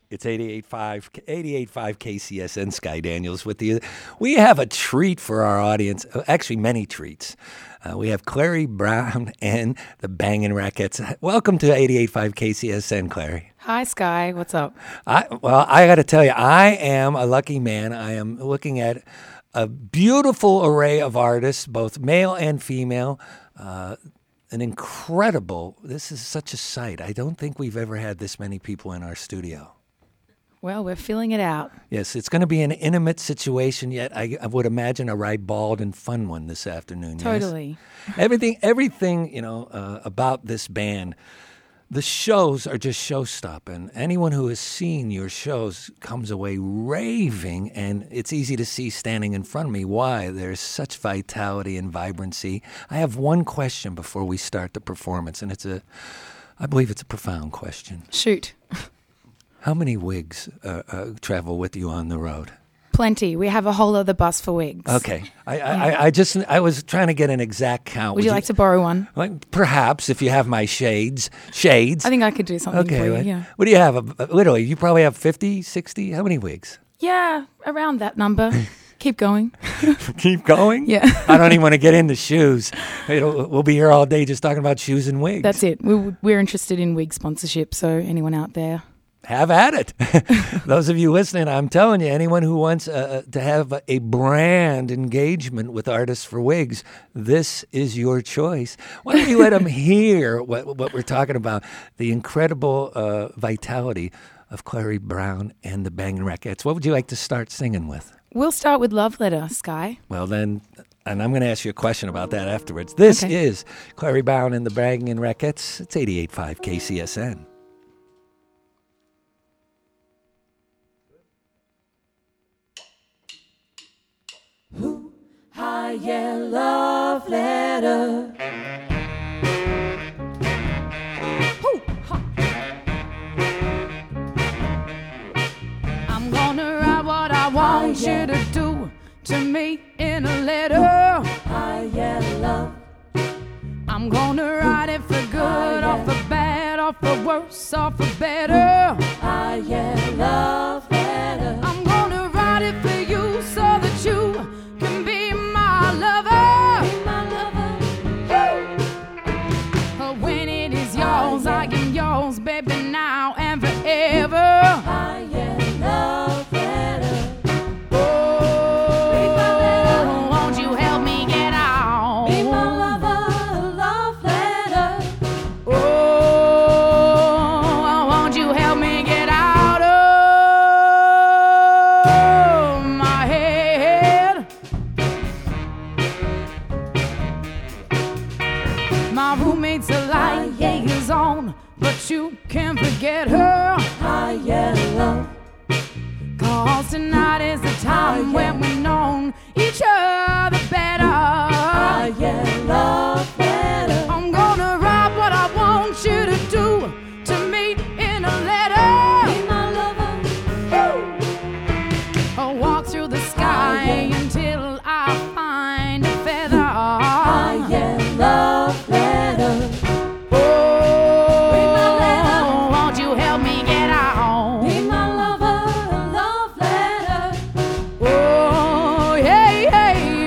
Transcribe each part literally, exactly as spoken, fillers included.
It's eighty-eight point five K C S N, Sky Daniels with you. We have a treat for our audience, actually many treats. Uh, we have Clary Brown and the Bangin' Rackets. Welcome to eighty-eight point five K C S N, Clary. Hi, Sky. What's up? I, well, I got to tell you, I am a lucky man. I am looking at a beautiful array of artists, both male and female. Uh, an incredible, this is such a sight. I don't think we've ever had this many people in our studio. Well, we're filling it out. Yes, it's going to be an intimate situation, yet I, I would imagine a ribald and fun one this afternoon. Totally. Yes? Everything, everything, you know, uh, about this band, the shows are just show-stopping. Anyone who has seen your shows comes away raving, and it's easy to see standing in front of me why there's such vitality and vibrancy. I have one question before we start the performance, and it's a, I believe it's a profound question. Shoot. How many wigs uh, uh, travel with you on the road? Plenty. We have a whole other bus for wigs. Okay. I, I, I just, I was trying to get an exact count. Would, Would you like to borrow one? Like, perhaps, if you have my shades. Shades. I think I could do something okay, for you, what, yeah. What do you have? Uh, literally, you probably have fifty, sixty? How many wigs? Yeah, around that number. Keep going. Keep going? Yeah. I don't even want to get into shoes. It'll, we'll be here all day just talking about shoes and wigs. That's it. We, we're interested in wig sponsorship, so anyone out there? Have at it. Those of you listening, I'm telling you, anyone who wants uh, to have a brand engagement with Artists for Wigs, this is your choice. Why don't you let them hear what, what we're talking about, the incredible uh, vitality of Clary Brown and the Bangin' Rackets. What would you like to start singing with? We'll start with Love Letter, Sky. Well, then, and I'm going to ask you a question about that afterwards. This okay. is Clary Brown and the Bangin' Rackets. It's eighty-eight point five K C S N. Ooh, hi, yeah, love letter. Ooh, ha. I'm gonna write what I want hi, yeah. you to do to me in a letter. Hi, yeah, love. I'm gonna write it for good, hi, yeah. or for bad, or for worse, or for better. Hi, yeah, love letter. I'm gonna write it for you so that you can be my lover. Be my lover. Woo! When it is yours, hi, yeah. I am yours, baby, now and forever. Hi, yeah, love letter. Oh, be my letter. won't you help me get out? Be my lover, love letter. Oh, won't you help me get out of my head? My roommate's a light, Hi, yeah. is on, but you can't forget her. Hi, yeah, love. 'Cause tonight is the time Hi, yeah. when we've known each other better. Hi, yeah, love letter. I'm gonna write what I want you to do to me in a letter. Be my lover. I'll walk through the sky Hi, yeah. until I find a feather. Hi, yeah, love letter. Oh, Read my letter. won't you help me get out? Be my lover, love letter. Oh, hey, hey,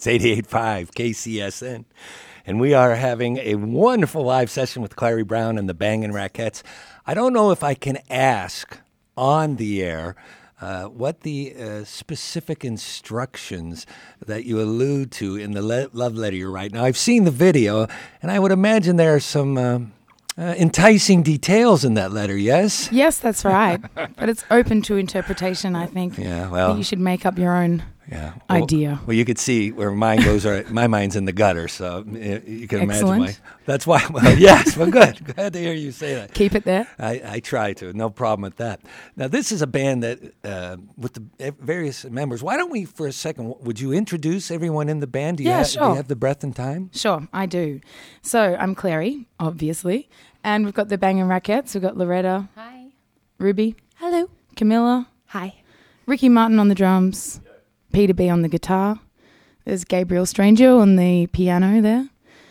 It's eighty-eight point five K C S N. And we are having a wonderful live session with Clary Brown and the Bangin' Rackettes. I don't know if I can ask on the air uh, what the uh, specific instructions that you allude to in the le- love letter you write. Now, I've seen the video, and I would imagine there are some um, uh, enticing details in that letter, yes? Yes, that's right. But it's open to interpretation, I think. Yeah, I well... think you should make up your own Yeah. Well, idea. Well, you could see where mine goes. Right, my mind's in the gutter, so uh, you can imagine Excellent. why. That's why. Well, yes. Well, good. Glad to hear you say that. Keep it there. I, I try to. No problem with that. Now, this is a band that, uh, with the various members. Why don't we, for a second, would you introduce everyone in the band? Do you Yeah, have, sure. Do you have the breath and time? Sure, I do. So I'm Clary, obviously. And we've got the Bangin' Rackettes. We've got Loretta. Hi. Ruby. Hello. Camilla. Hi. Ricky Martin on the drums. Peter B on the guitar. There's Gabriel Stranger on the piano there.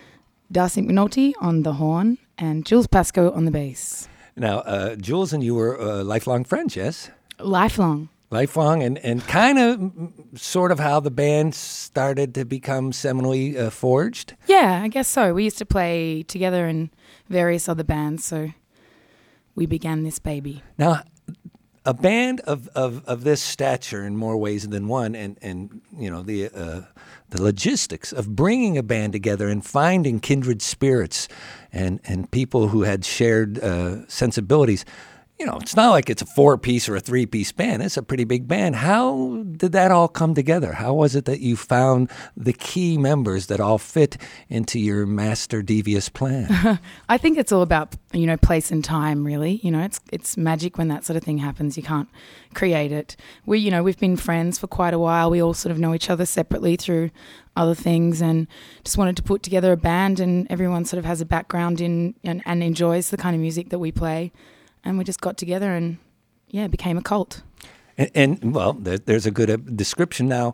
Darcy McNulty on the horn. And Jules Pascoe on the bass. Now, uh, Jules and you were uh, lifelong friends, yes? Lifelong. Lifelong, and, and kind of sort of how the band started to become seminally uh, forged. Yeah, I guess so. We used to play together in various other bands, so we began this baby. Now, a band of, of, of this stature in more ways than one, and, and you know the uh, the logistics of bringing a band together and finding kindred spirits and, and people who had shared uh, sensibilities. You know, it's not like it's a four-piece or a three-piece band. It's a pretty big band. How did that all come together? How was it that you found the key members that all fit into your master devious plan? I think it's all about, you know, place and time, really. You know, it's it's magic when that sort of thing happens. You can't create it. We, you know, we've been friends for quite a while. We all sort of know each other separately through other things, and just wanted to put together a band, and everyone sort of has a background in and, and enjoys the kind of music that we play. And we just got together and, yeah, it became a cult. And, and well, there, there's a good uh, description. Now,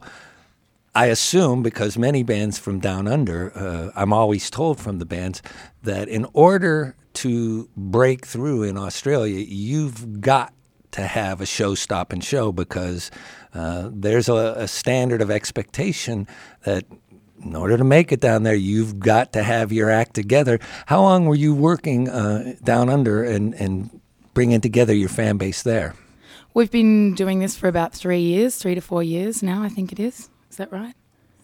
I assume, because many bands from down under, uh, I'm always told from the bands that in order to break through in Australia, you've got to have a show, stop, and show, because uh, there's a, a standard of expectation that in order to make it down there, you've got to have your act together. How long were you working uh, down under and, and bringing together your fan base there? We've been doing this for about three years, three to four years now, I think it is. Is that right?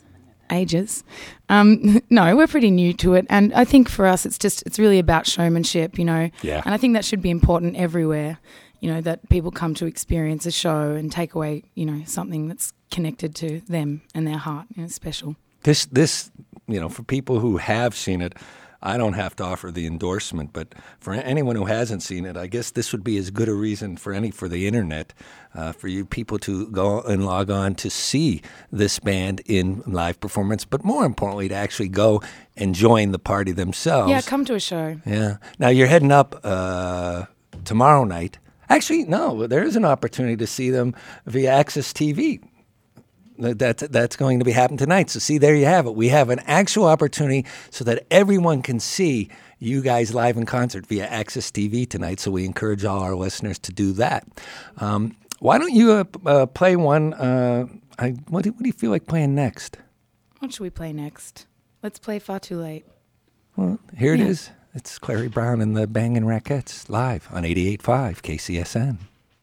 Ages. Um, no, we're pretty new to it. And I think for us, it's just, it's really about showmanship, you know. Yeah. And I think that should be important everywhere, you know, that people come to experience a show and take away, you know, something that's connected to them and their heart, you know, special. This, this, you know, for people who have seen it, I don't have to offer the endorsement, but for anyone who hasn't seen it, I guess this would be as good a reason for any for the internet, uh, for you people to go and log on to see this band in live performance, but more importantly, to actually go and join the party themselves. Yeah, come to a show. Yeah. Now you're heading up uh, tomorrow night. Actually, no, there is an opportunity to see them via Access T V. That's, that's going to be happening tonight. So see, there you have it. We have an actual opportunity so that everyone can see you guys live in concert via Access T V tonight. So we encourage all our listeners to do that. Um, why don't you uh, uh, play one? Uh, I, what, do, what do you feel like playing next? What should we play next? Let's play Far Too Late. Well, here it Yeah. is. It's Clary Brown and the Bangin' Rackettes live on eighty-eight point five K C S N.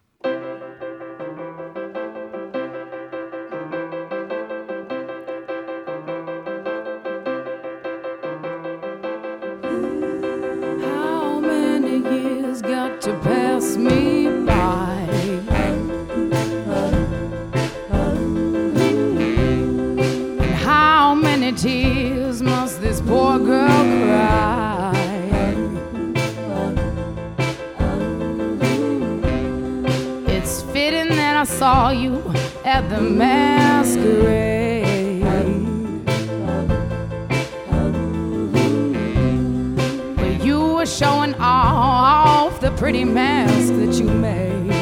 How many years got to pass me by? And how many tears must this poor girl cry? It's fitting that I saw you at the masquerade. Showing off the pretty mask that you made.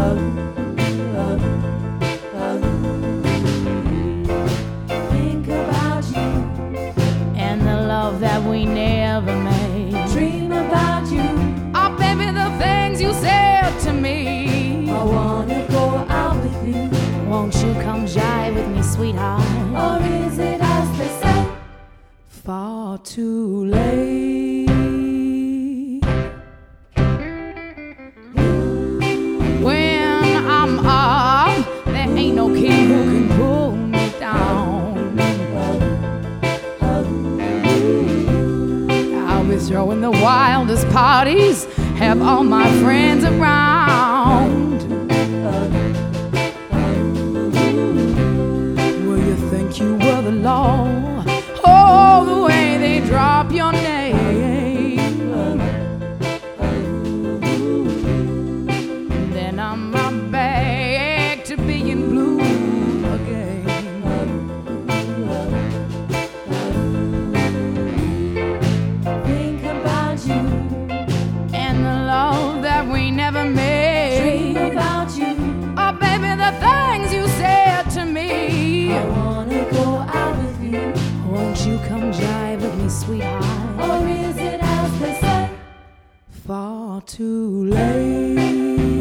Think about you and the love that we never made. Dream about you. Oh, baby, the things you said to me. I wanna go out with you. Won't you come jive with me, sweetheart? Or is it us? far too late. When I'm up, there ain't no king who can pull me down. I'll be throwing the wildest parties, have all my friends around. Well, you think you were the law? Oh, the way they drop your name. Then I'm right back to being blue again. Think about you, And the love that we never made. dream about you. Oh, baby, the things you said to me. I wanna go out with you. Won't you come jive with me, sweetheart? Or is it as they say? Far too late.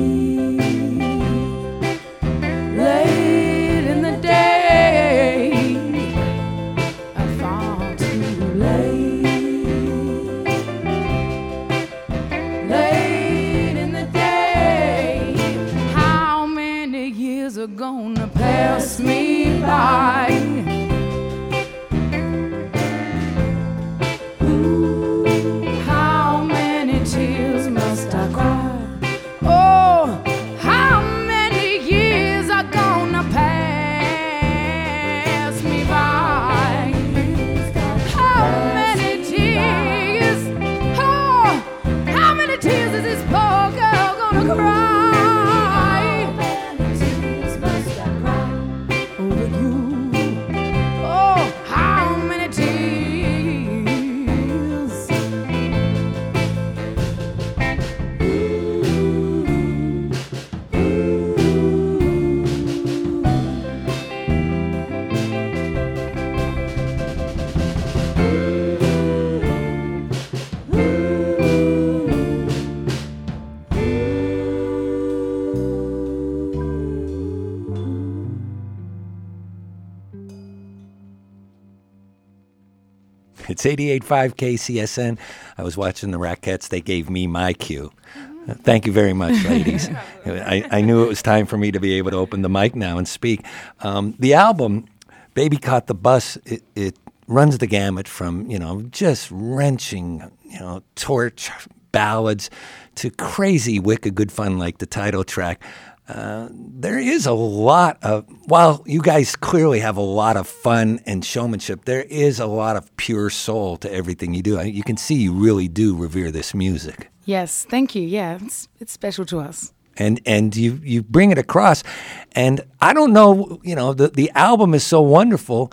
Late in the day. Far too late. Late in the day. How many years are gonna pass me by? How many tears must I cry? Oh, how many years are gonna pass me by? How many tears? Oh, how many tears is this poor girl gonna cry? Tears must I cry? Over you. Oh, how many tears? It's eighty-eight point five K C S N. I was watching the Rockettes. They gave me my cue. Uh, Thank you very much, ladies. I, I knew it was time for me to be able to open the mic now and speak. Um, the album, Baby Caught the Bus, it, it runs the gamut from, you know, just wrenching, you know, torch ballads to crazy, wicked good fun like the title track. Uh, there is a lot of, while you guys clearly have a lot of fun and showmanship, there is a lot of pure soul to everything you do. I- You can see you really do revere this music. Yes, thank you. Yeah, it's it's special to us. And and you, you bring it across. And I don't know, you know, the, the album is so wonderful.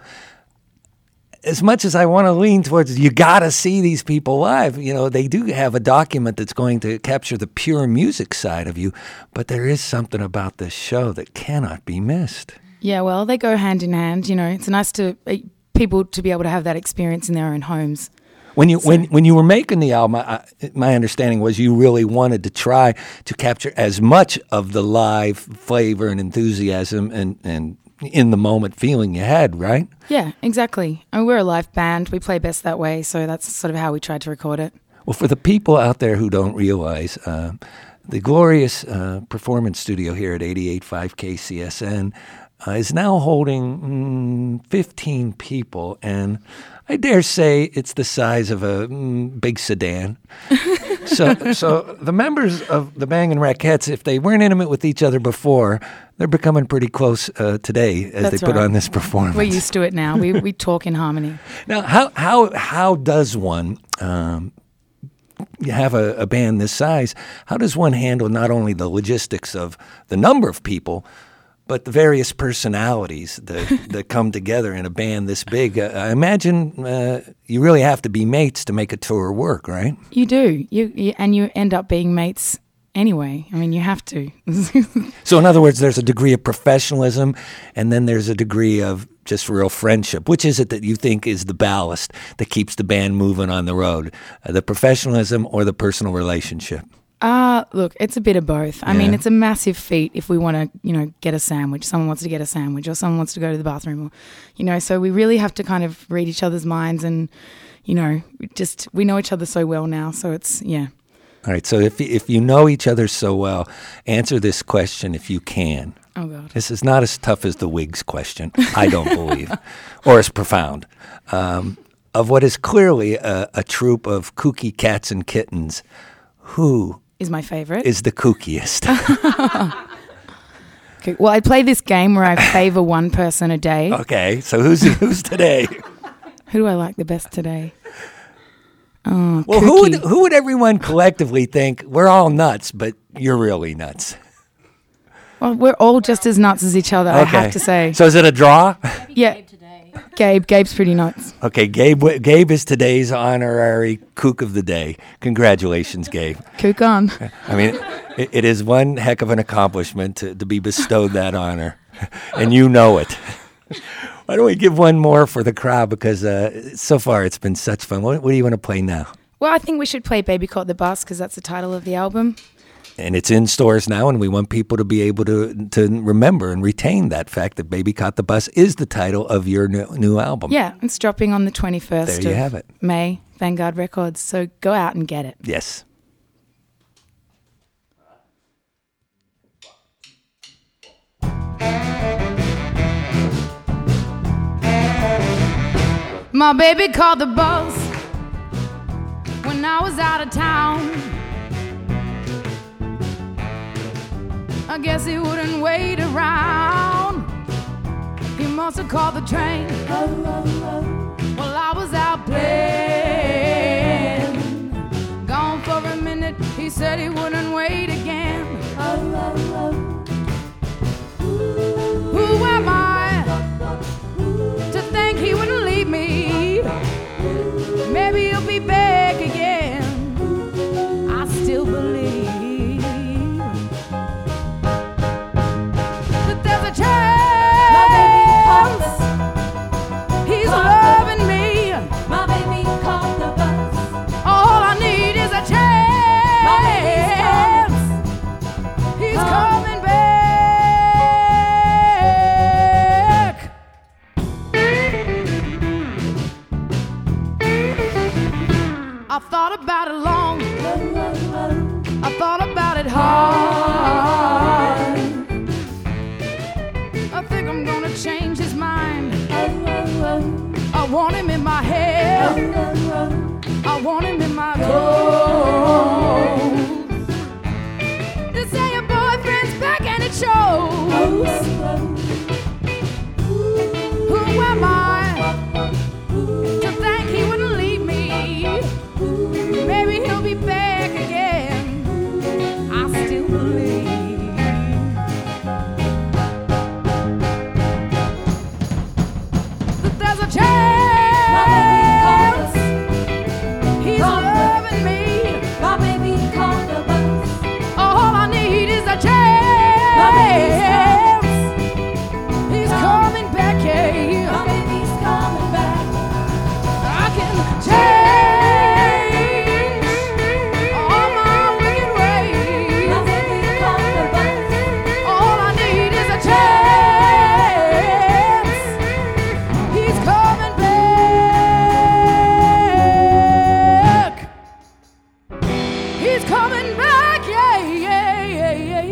As much as I want to lean towards, you got to see these people live. You know, they do have a document that's going to capture the pure music side of you, but there is something about this show that cannot be missed. Yeah, well, they go hand in hand. You know, it's nice to uh, people to be able to have that experience in their own homes. When you when when you were making the album, I, my understanding was you really wanted to try to capture as much of the live flavor and enthusiasm and and in the moment feeling you had, right? Yeah, exactly. I mean, we're a live band. We play best that way, so that's sort of how we tried to record it. Well, for the people out there who don't realize, uh, the glorious uh, performance studio here at eighty-eight point five K C S N uh, is now holding mm, fifteen people, and I dare say it's the size of a mm, big sedan. so, so the members of the Bangin' Rockettes, if they weren't intimate with each other before, they're becoming pretty close uh, today as That's they put right. on this performance. We're used to it now. We we talk in harmony. Now, how how how does one um, you have a, a band this size? How does one handle not only the logistics of the number of people, but the various personalities that that come together in a band this big? Uh, I imagine uh, you really have to be mates to make a tour work, right? You do. You, you and you end up being mates anyway. I mean, you have to. So, in other words, there's a degree of professionalism, and then there's a degree of just real friendship. Which is it that you think is the ballast that keeps the band moving on the road? Uh, the professionalism or the personal relationship? Uh, look, it's a bit of both. I Yeah. mean, it's a massive feat if we want to, you know, get a sandwich. Someone wants to get a sandwich or someone wants to go to the bathroom or, you know, so we really have to kind of read each other's minds and, you know, just, we know each other so well now. So it's, yeah. All right, so if if you know each other so well, answer this question if you can. Oh, God. This is not as tough as the Whigs question, I don't believe, or as profound. Um, of what is clearly a, a troop of kooky cats and kittens, who Is my favorite. is the kookiest? Okay, well, I play this game where I favor one person a day. Okay, so who's who's today? Who do I like the best today? Oh, Well, who would Kooky. who would everyone collectively think we're all nuts, but you're really nuts? Well, we're all just as nuts as each other, I have to say. So is it a draw? Yeah. Gabe. Gabe's pretty nuts. Okay, Gabe. Gabe is today's honorary kook of the day. Congratulations, Gabe. Kook on. I mean, it, it is one heck of an accomplishment to, to be bestowed that honor, and you know it. Why don't we give one more for the crowd, because uh, so far it's been such fun. What, what do you want to play now? Well, I think we should play Baby Caught the Bus because that's the title of the album. And it's in stores now, and we want people to be able to to remember and retain that fact that Baby Caught the Bus is the title of your new, new album. Yeah, it's dropping on the twenty-first There you of have it. May, Vanguard Records. So go out and get it. Yes. My baby called the bus when I was out of town. I guess he wouldn't wait around. He must have called the train while I was out playing. Gone for a minute, he said he wouldn't wait again. Who am I to think he wouldn't leave me? Maybe he'll be back again. I still believe that there's a chance he's loving me. My baby caught the bus. All I need is a chance. He's coming back. I thought about it long. I thought about it hard. I think I'm gonna change his mind. I want him in my hair. I want him in my clothes. They say your boyfriend's back and it shows. Who am I to think he wouldn't leave me? Maybe he'll be back again. I still believe that there's a chance he's loving me. My baby caught the bus. All I need is a chance. He's coming back, My yeah. baby's coming back. I can change all my wicked ways. My baby caught the bus. All I need is a chance. He's coming back. He's coming back, yeah, yeah, yeah, yeah.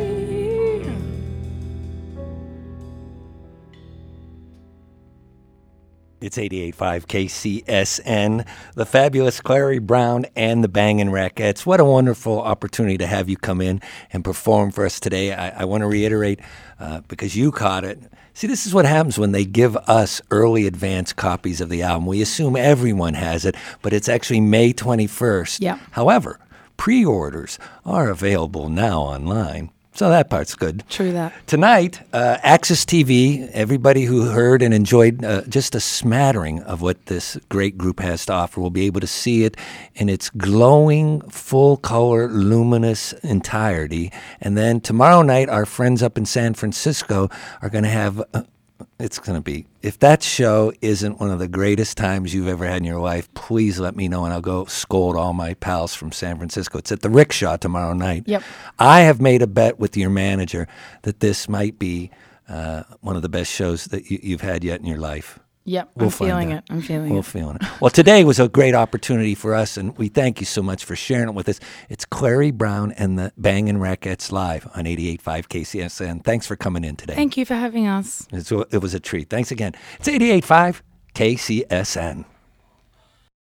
It's eighty-eight point five K C S N, the fabulous Clary Brown and the Bangin' Rackettes. What a wonderful opportunity to have you come in and perform for us today. I, I want to reiterate, uh, because you caught it. See, this is what happens when they give us early advance copies of the album. We assume everyone has it, but it's actually May twenty-first. Yeah. However, pre-orders are available now online. So that part's good. True that. Tonight, uh, Access T V, everybody who heard and enjoyed uh, just a smattering of what this great group has to offer will be able to see it in its glowing, full-color, luminous entirety. And then tomorrow night, our friends up in San Francisco are going to have uh, it's going to be, if that show isn't one of the greatest times you've ever had in your life, please let me know and I'll go scold all my pals from San Francisco. It's at the Rickshaw tomorrow night. Yep. I have made a bet with your manager that this might be uh, one of the best shows that you, you've had yet in your life. Yep, We'll I'm find feeling out. it. I'm feeling We're it. feeling it. Well, today was a great opportunity for us, and we thank you so much for sharing it with us. It's Clary Brown and the Bangin' Rackettes live on eighty-eight point five K C S N. Thanks for coming in today. Thank you for having us. It's, it was a treat. Thanks again. It's eighty-eight point five K C S N.